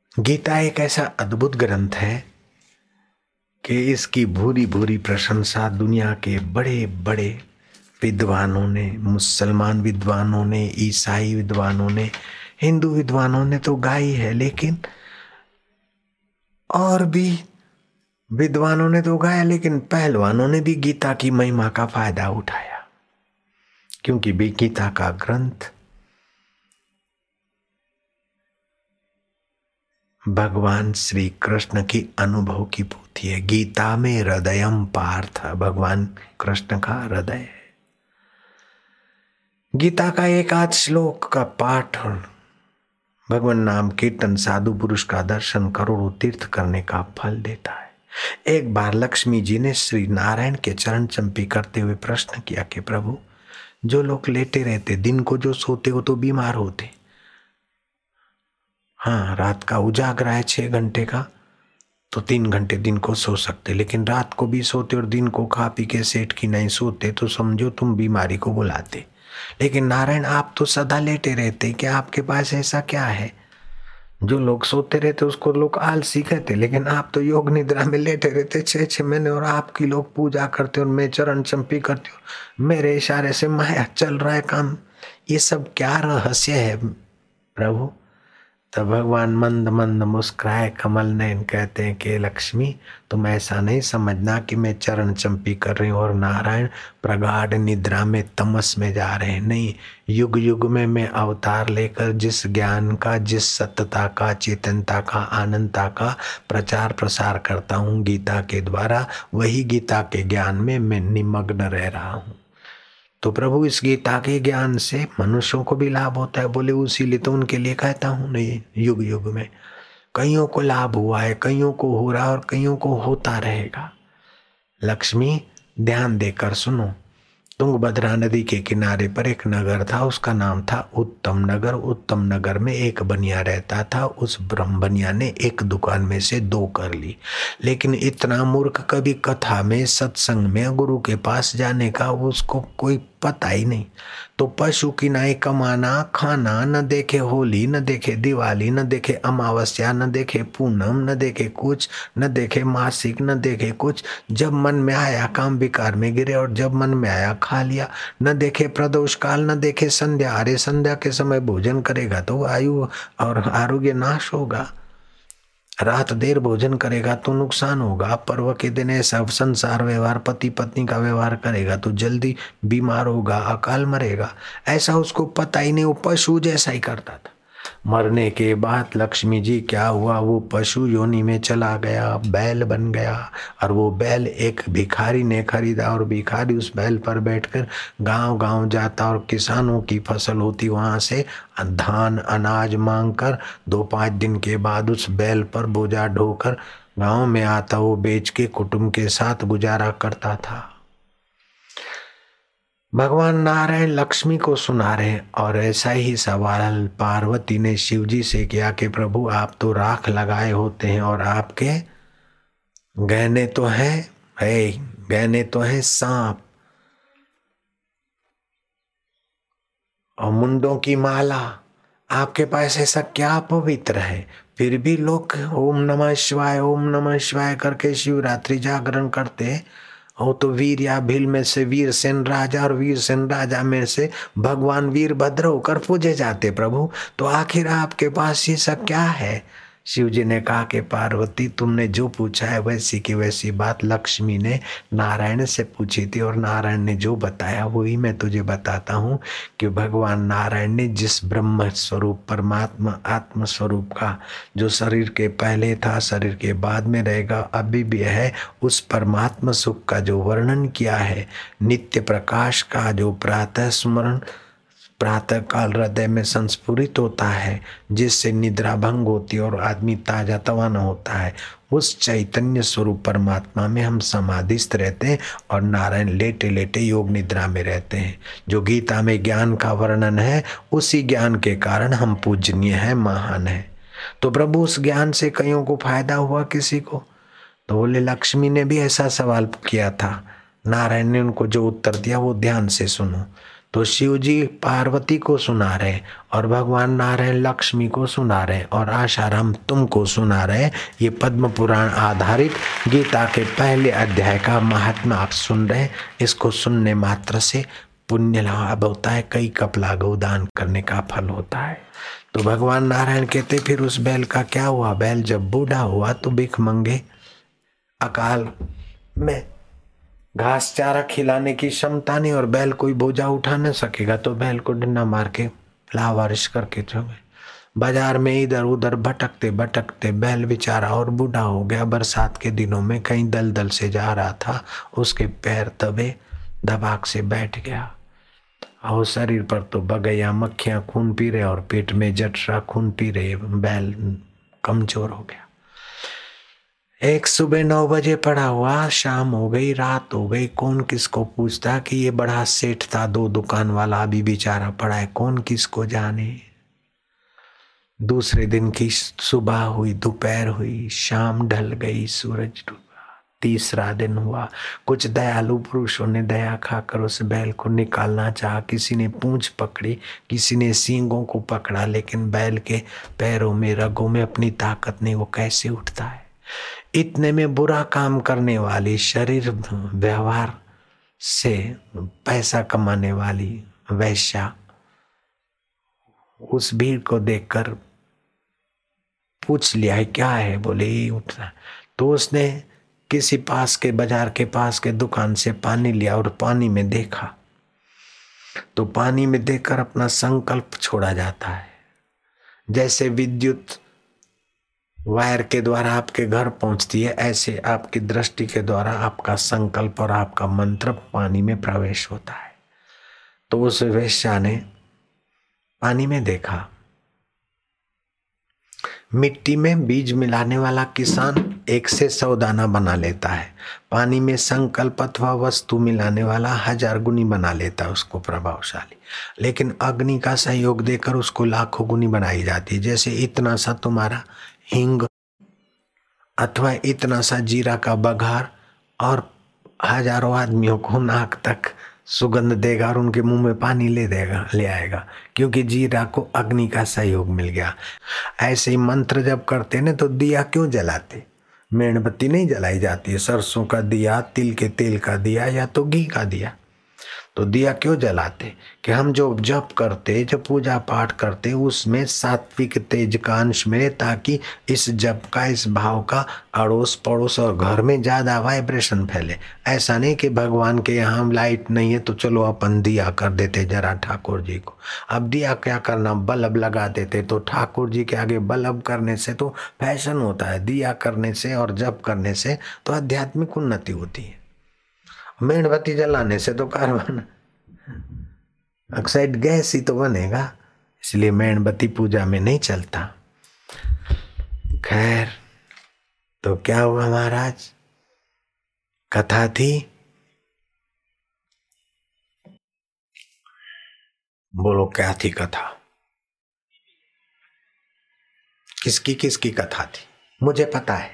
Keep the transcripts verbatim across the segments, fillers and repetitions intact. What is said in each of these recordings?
गीता एक ऐसा अद्भुत ग्रंथ है कि इसकी भूरी भूरी प्रशंसा दुनिया के बड़े बड़े विद्वानों ने, मुसलमान विद्वानों ने, ईसाई विद्वानों ने, हिंदू विद्वानों ने तो गाई है, लेकिन और भी विद्वानों ने तो गाया, लेकिन पहलवानों ने भी गीता की महिमा का फायदा उठाया, क्योंकि भी गीता का ग्रंथ भगवान श्री कृष्ण की अनुभव की पोथी है। गीता में हृदयम पार्थ, भगवान कृष्ण का हृदय है। गीता का एक आध श्लोक का पाठ और भगवान नाम कीर्तन, साधु पुरुष का दर्शन करोड़ों तीर्थ करने का फल देता है। एक बार लक्ष्मी जी ने श्री नारायण के चरण चंपी करते हुए प्रश्न किया कि प्रभु, जो लोग लेटे रहते, दिन को जो सोते हो तो बीमार होते, हाँ रात का उजागरा है छह घंटे का तो तीन घंटे दिन को सो सकते, लेकिन रात को भी सोते और दिन को खा पी के सेठ की नहीं सोते तो समझो तुम बीमारी को बुलाते। लेकिन नारायण आप तो सदा लेटे रहते, क्या आपके पास ऐसा क्या है? जो लोग सोते रहते उसको लोग आलसी कहते, लेकिन आप तो योग निद्रा में लेटे रहते छह छह महीने, और आपकी लोग पूजा करते और मैं चरण चंपी करती हूँ, मेरे इशारे से माया चल रहा है काम, ये सब क्या रहस्य है प्रभु? तब भगवान मंद मंद मुस्कुराए, कमल नयन, कहते हैं कि लक्ष्मी तुम ऐसा नहीं समझना कि मैं चरण चंपी कर रही हूँ और नारायण प्रगाढ़ निद्रा में तमस में जा रहे हैं। नहीं, युग युग में मैं अवतार लेकर जिस ज्ञान का, जिस सत्यता का, चेतनता का, आनंदता का प्रचार प्रसार करता हूँ गीता के द्वारा, वही गीता के ज्ञान में मैं निमग्न रह रहा हूँ। तो प्रभु इस गीता के ज्ञान से मनुष्यों को भी लाभ होता है। बोले उसी लिए तो उनके लिए कहता हूँ, नहीं युग युग में कईयों को लाभ हुआ है, कईयों को हो रहा और कईयों को होता रहेगा। लक्ष्मी ध्यान देकर सुनो। तुंगभद्रा नदी के किनारे पर एक नगर था, उसका नाम था उत्तम नगर। उत्तम नगर में एक बनिया रहता था। उस ब्रह्म बनिया ने एक दुकान में से दो कर ली, लेकिन इतना मूर्ख, कभी कथा में, सत्संग में, गुरु के पास जाने का उसको कोई पता ही नहीं। तो पशु की नाई कमाना खाना, न देखे होली, न देखे दिवाली, न देखे अमावस्या, न देखे पूनम, न देखे कुछ, न देखे मासिक, न देखे कुछ। जब मन में आया काम विकार में गिरे, और जब मन में आया खा लिया। न देखे प्रदोष काल, न देखे संध्या। अरे संध्या के समय भोजन करेगा तो आयु और आरोग्य नाश होगा, रात देर भोजन करेगा तो नुकसान होगा, पर्व के दिन ऐसा संसार व्यवहार, पति पत्नी का व्यवहार करेगा तो जल्दी बीमार होगा, अकाल मरेगा। ऐसा उसको पता ही नहीं, वो पशु जैसा ही करता था। मरने के बाद लक्ष्मी जी क्या हुआ, वो पशु योनि में चला गया, बैल बन गया, और वो बैल एक भिखारी ने खरीदा, और भिखारी उस बैल पर बैठकर गांव गांव जाता और किसानों की फसल होती वहां से धान अनाज मांगकर दो पाँच दिन के बाद उस बैल पर बोझा ढोकर गांव में आता, वो बेच के कुटुंब के साथ गुजारा करता था। भगवान नारायण लक्ष्मी को सुना रहे, और ऐसा ही सवाल पार्वती ने शिव जी से किया कि प्रभु आप तो राख लगाए होते हैं और आपके गहने तो हैं, है गहने तो हैं सांप और मुंडों की माला, आपके पास ऐसा क्या पवित्र है? फिर भी लोग ओम नमः शिवाय ओम नमः शिवाय करके शिवरात्रि जागरण करते। वो तो वीर या भील में से वीर सेन राजा और वीर सेन राजा में से भगवान वीरभद्र होकर पूजे जाते। प्रभु तो आखिर आपके पास ये सब क्या है? शिव जी ने कहा कि पार्वती तुमने जो पूछा है वैसी की वैसी बात लक्ष्मी ने नारायण से पूछी थी, और नारायण ने जो बताया वही मैं तुझे बताता हूँ कि भगवान नारायण ने जिस ब्रह्म स्वरूप परमात्मा आत्म स्वरूप का, जो शरीर के पहले था शरीर के बाद में रहेगा अभी भी है, उस परमात्मा सुख का जो वर्णन किया है, नित्य प्रकाश का जो प्रातः स्मरण प्रातः काल हृदय में संस्फुरित होता है, जिससे निद्रा भंग होती है और आदमी ताजा तवाना होता है, उस चैतन्य स्वरूप परमात्मा में हम समाधिस्थ रहते हैं और नारायण लेटे लेटे योग निद्रा में रहते हैं। जो गीता में ज्ञान का वर्णन है, उसी ज्ञान के कारण हम पूजनीय है, महान है। तो प्रभु उस ज्ञान से कईयों को फायदा हुआ, किसी को तो बोले लक्ष्मी ने भी ऐसा सवाल किया था। नारायण ने उनको जो उत्तर दिया वो ध्यान से सुनो। तो शिव जी पार्वती को सुना रहे और भगवान नारायण लक्ष्मी को सुना रहे और आशाराम तुमको सुना रहे। ये पद्म पुराण आधारित गीता के पहले अध्याय का महात्मा आप सुन रहे। इसको सुनने मात्र से पुण्य लाभ होता है, कई कपला गोदान करने का फल होता है। तो भगवान नारायण कहते फिर उस बैल का क्या हुआ? बैल जब बूढ़ा हुआ तो भिख मंगे, अकाल में घास चारा खिलाने की क्षमता नहीं और बैल कोई बोझा उठा न सकेगा, तो बैल को डंडा मार के लावारिश करके चले बाजार में इधर उधर भटकते भटकते बैल बेचारा और बूढ़ा हो गया। बरसात के दिनों में कहीं दलदल से जा रहा था, उसके पैर दबे, दबाक से बैठ गया और शरीर पर तो बगैया मक्खियां खून पी रहे और पेट में जठरा खून पी रहे। बैल कमजोर हो गया। एक सुबह नौ बजे पड़ा हुआ, शाम हो गई, रात हो गई, कौन किसको पूछता कि ये बड़ा सेठ था दो दुकान वाला अभी बेचारा पड़ा है, कौन किसको जाने। दूसरे दिन की सुबह हुई, दोपहर हुई, शाम ढल गई, सूरज डूबा। तीसरा दिन हुआ, कुछ दयालु पुरुषों ने दया खाकर उस बैल को निकालना चाहा। किसी ने पूंछ पकड़ी, किसी ने सींगों को पकड़ा, लेकिन बैल के पैरों में रगों में अपनी ताकत नहीं, वो कैसे उठता है। इतने में बुरा काम करने वाली, शरीर व्यवहार से पैसा कमाने वाली वैश्या उस भीड़ को देखकर पूछ लिया है क्या है, बोले ये उठना। तो उसने किसी पास के बाजार के पास के दुकान से पानी लिया और पानी में देखा, तो पानी में देखकर अपना संकल्प छोड़ा जाता है। जैसे विद्युत वायर के द्वारा आपके घर पहुंचती है, ऐसे आपकी दृष्टि के द्वारा आपका संकल्प और आपका मंत्र पानी में प्रवेश होता है। तो उस वेश्या ने पानी में देखा, मिट्टी में बीज मिलाने वाला किसान एक से सौ दाना बना लेता है, पानी में संकल्प अथवा वस्तु मिलाने वाला हजार गुनी बना लेता है उसको प्रभावशाली, लेकिन अग्नि का सहयोग देकर उसको लाखों गुनी बनाई जाती है। जैसे इतना सा तुम्हारा हिंग अथवा इतना सा जीरा का बघार और हजारों आदमियों को नाक तक सुगंध देगा और उनके मुंह में पानी ले देगा ले आएगा, क्योंकि जीरा को अग्नि का सहयोग मिल गया। ऐसे ही मंत्र जब करते ना तो दिया क्यों जलाते? मेणबत्ती नहीं जलाई जाती है, सरसों का दिया, तिल के तेल का दिया या तो घी का दिया। तो दिया क्यों जलाते? कि हम जो जप करते, जब पूजा पाठ करते, उसमें सात्विक तेज का अंश मिले, ताकि इस जप का, इस भाव का अड़ोस पड़ोस और घर में ज्यादा वाइब्रेशन फैले। ऐसा नहीं कि भगवान के यहाँ लाइट नहीं है तो चलो अपन दिया कर देते जरा ठाकुर जी को। अब दिया क्या करना, बल्ब लगा देते, तो ठाकुर जी के आगे बल्ब करने से तो फैशन होता है, दिया करने से और जप करने से तो आध्यात्मिक उन्नति होती है। मेणबत्ती जलाने से तो कार्बन ऑक्साइड गैस ही तो बनेगा, इसलिए मेणबत्ती पूजा में नहीं चलता। खैर, तो क्या हुआ महाराज? कथा थी, बोलो क्या थी कथा? किसकी किसकी कथा थी? मुझे पता है,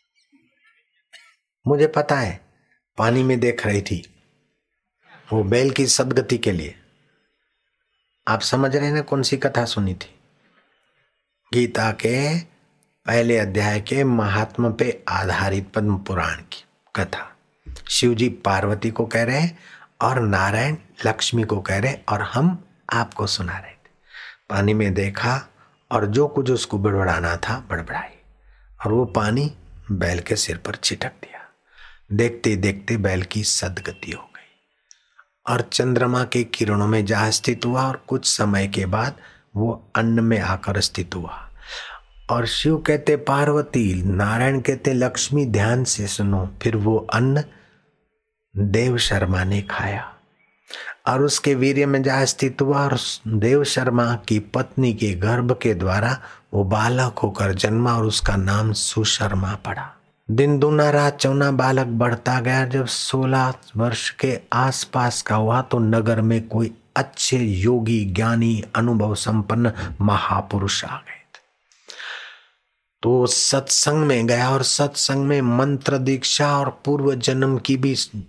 मुझे पता है। पानी में देख रही थी वो बैल की सदगति के लिए। आप समझ रहे हैं ना कौन सी कथा सुनी थी? गीता के पहले अध्याय के महात्मा पे आधारित पद्म पुराण की कथा। शिव जी पार्वती को कह रहे हैं और नारायण लक्ष्मी को कह रहे, और हम आपको सुना रहे थे। पानी में देखा और जो कुछ उसको बड़बड़ाना था बड़बड़ाई, और वो पानी बैल के सिर पर छिटक दिया। देखते देखते बैल की सदगति हो गई और चंद्रमा के किरणों में जा स्थित हुआ, और कुछ समय के बाद वो अन्न में आकर स्थित हुआ। और शिव कहते पार्वती, नारायण कहते लक्ष्मी, ध्यान से सुनो। फिर वो अन्न देव शर्मा ने खाया और उसके वीर्य में जा स्थित हुआ, और देव शर्मा की पत्नी के गर्भ के द्वारा वो बालक होकर जन्मा और उसका नाम सुशर्मा पड़ा। दिन दूना रात चौना बालक बढ़ता गया। जब सोलह वर्ष के आसपास का हुआ तो नगर में कोई अच्छे योगी, ज्ञानी, अनुभव संपन्न महापुरुष आ गए थे। तो सत्संग में गया और सत्संग में मंत्र दीक्षा और पूर्व जन्म की भी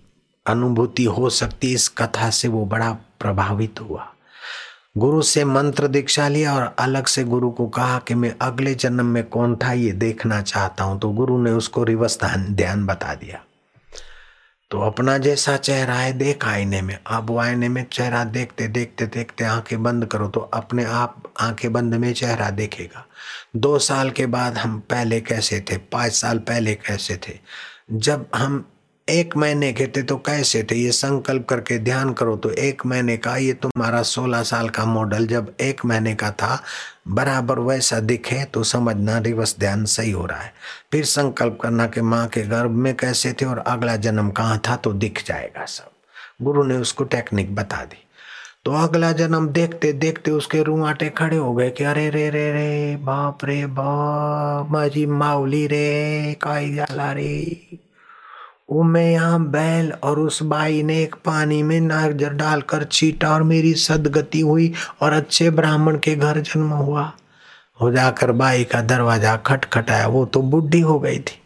अनुभूति हो सकती। इस कथा से वो बड़ा प्रभावित हुआ। गुरु से मंत्र दीक्षा लिया और अलग से गुरु को कहा कि मैं अगले जन्म में कौन था ये देखना चाहता हूं। तो गुरु ने उसको रिवर्स ध्यान बता दिया। तो अपना जैसा चेहरा है देख आईने में। अब वो आईने में चेहरा देखते देखते देखते आंखें बंद करो तो अपने आप आंखें बंद में चेहरा देखेगा। दो साल के बाद हम पहले कैसे थे, पाँच साल पहले कैसे थे, जब हम एक महीने के थे तो कैसे थे, ये संकल्प करके ध्यान करो तो एक महीने का ये तुम्हारा सोलह साल का मॉडल जब एक महीने का था बराबर वैसा दिखे तो समझना रिवर्स ध्यान सही हो रहा है। फिर संकल्प करना कि माँ के गर्भ में कैसे थे और अगला जन्म कहाँ था तो दिख जाएगा सब। गुरु ने उसको टेक्निक बता दी। तो अगला जन्म देखते देखते उसके रूंवाटे खड़े हो गए कि अरे रे रे रे बाप रे बाप माजी माउली रे काई जाला रे। वो मैं यहाँ बैल और उस बाई ने एक पानी में नारियल डालकर छीटा और मेरी सदगति हुई और अच्छे ब्राह्मण के घर जन्म हुआ। हो जाकर बाई का दरवाजा खटखटाया, वो तो बुढ़ी हो गई थी।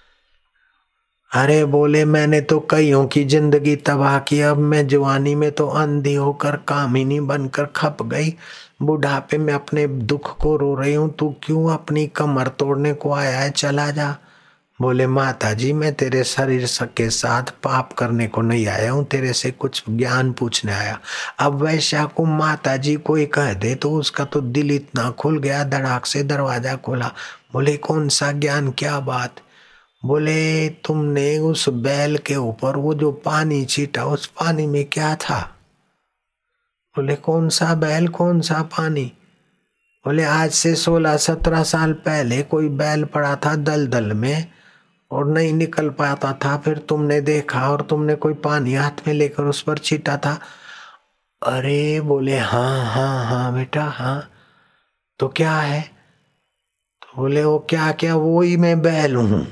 अरे बोले मैंने तो कईयों की जिंदगी तबाह की, अब मैं जवानी में तो अंधी होकर कामिनी बनकर खप गई, बुढ़ापे में अपने दुख को रो रही हूँ। तू क्यों अपनी कमर तोड़ने को आया है, चला जा। बोले माता जी मैं तेरे शरीर के साथ पाप करने को नहीं आया हूँ, तेरे से कुछ ज्ञान पूछने आया। अब वैश्या को माता जी कोई कह दे तो उसका तो दिल इतना खुल गया, धड़ाक से दरवाजा खोला। बोले कौन सा ज्ञान, क्या बात। बोले तुमने उस बैल के ऊपर वो जो पानी छीटा उस पानी में क्या था। बोले कौन सा बैल कौन सा पानी। बोले आज से सोलह सत्रह साल पहले कोई बैल पड़ा था दलदल में और नहीं निकल पाता था, फिर तुमने देखा और तुमने कोई पानी हाथ में लेकर उस पर छीटा था। अरे बोले हाँ हाँ हाँ बेटा हाँ, तो क्या है। तो बोले वो क्या क्या, वो ही मैं बैल हूँ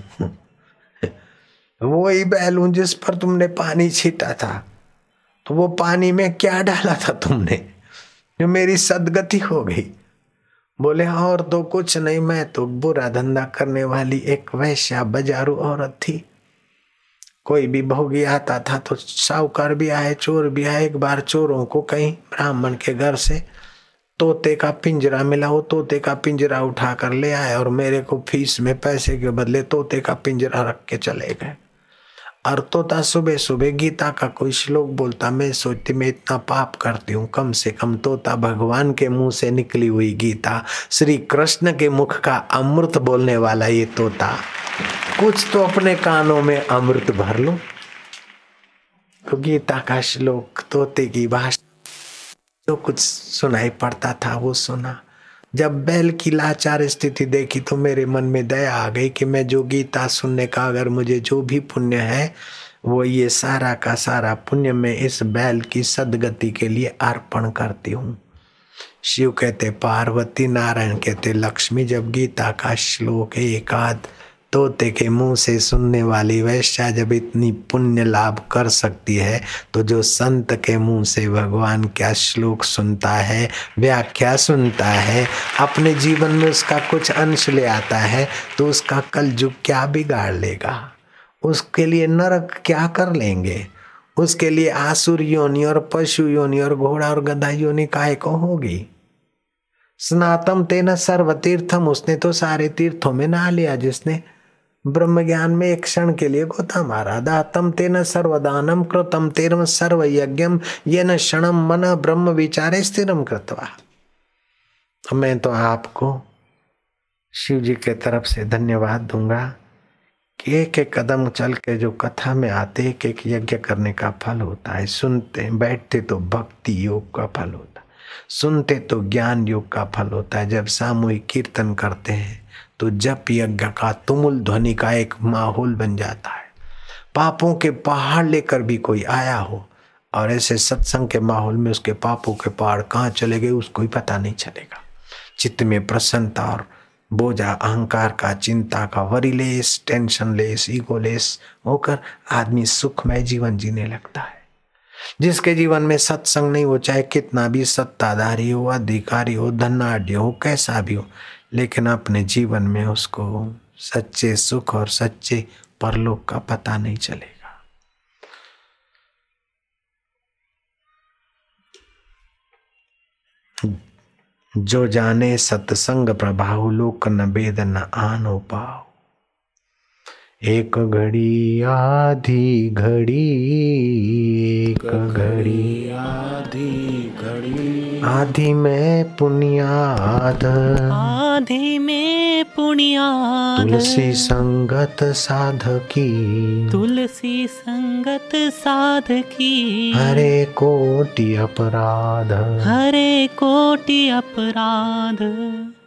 वो ही बैल हूँ जिस पर तुमने पानी छीटा था। तो वो पानी में क्या डाला था तुमने जो मेरी सदगति हो गई। बोले और तो कुछ नहीं, मैं तो बुरा धंधा करने वाली एक वैश्या बाजारू औरत थी। कोई भी भोगी आता था तो साहूकार भी आए चोर भी आए। एक बार चोरों को कहीं ब्राह्मण के घर से तोते का पिंजरा मिला, वो तोते का पिंजरा उठा कर ले आए और मेरे को फीस में पैसे के बदले तोते का पिंजरा रख के चले गए। और तोता सुबह सुबह गीता का कोई श्लोक बोलता, मैं सोचती मैं इतना पाप करती हूँ, कम से कम तोता भगवान के मुंह से निकली हुई गीता, श्री कृष्ण के मुख का अमृत बोलने वाला ये तोता, कुछ तो अपने कानों में अमृत भर लो। तो गीता का श्लोक तोते की भाषा जो कुछ सुनाई पड़ता था वो सुना। जब बैल की लाचार स्थिति देखी तो मेरे मन में दया आ गई कि मैं जो गीता सुनने का अगर मुझे जो भी पुण्य है वो ये सारा का सारा पुण्य मैं इस बैल की सदगति के लिए अर्पण करती हूँ। शिव कहते पार्वती, नारायण कहते लक्ष्मी। जब गीता का श्लोक एक आध तोते के मुंह से सुनने वाली वैश्या जब इतनी पुण्य लाभ कर सकती है तो जो संत के मुंह से भगवान क्या श्लोक सुनता है, व्याख्या सुनता है, अपने जीवन में उसका कुछ अंश ले आता है तो उसका कलयुग क्या बिगाड़ लेगा, उसके लिए नरक क्या कर लेंगे, उसके लिए आसुर योनि और पशु योनि और घोड़ा और गधा योनि काहे को होगी। स्नातम तेन सर्व तीर्थम, उसने तो सारे तीर्थों में नहा लिया जिसने ब्रह्म ज्ञान में एक क्षण के लिए गोता मारा। दातम तेन सर्वदानम कृतम तेरम सर्व यज्ञम येन क्षणम मन ब्रह्म विचारे स्थिरम कृत्वा। तो मैं तो आपको शिव जी के तरफ से धन्यवाद दूंगा कि एक एक कदम चल के जो कथा में आते एक एक यज्ञ करने का फल होता है। सुनते बैठते तो भक्ति योग का फल होता है, सुनते तो ज्ञान योग का फल होता है। जब सामूहिक कीर्तन करते हैं तो जप यज्ञ का तुमुल ध्वनि का एक माहौल बन जाता है। पापों के पहाड़ लेकर भी कोई आया हो और ऐसे सत्संग के माहौल में उसके पापों के पहाड़ कहाँ चले गए उसको ही पता नहीं चलेगा। चित्त में प्रसन्नता और बोझा अहंकार का, चिंता का, worryless, tension less, ego less होकर आदमी सुखमय जीवन जीने लगता है। जिसके जीवन में सत्संग नहीं हो, चाहे कितना भी सत्ताधारी हो, अधिकारी हो, धनाढ्य हो, कैसा भी हो, लेकिन अपने जीवन में उसको सच्चे सुख और सच्चे परलोक का पता नहीं चलेगा। जो जाने सत्संग प्रभाव, लोक न भेद न आनो पाओ। एक घड़ी आधी घड़ी, एक घड़ी आधी घड़ी, आधी में पुण्याद, आधी में पुण्याद। तुलसी संगत साधकी, तुलसी संगत साधकी। हरे कोटि अपराध, हरे कोटि अपराध।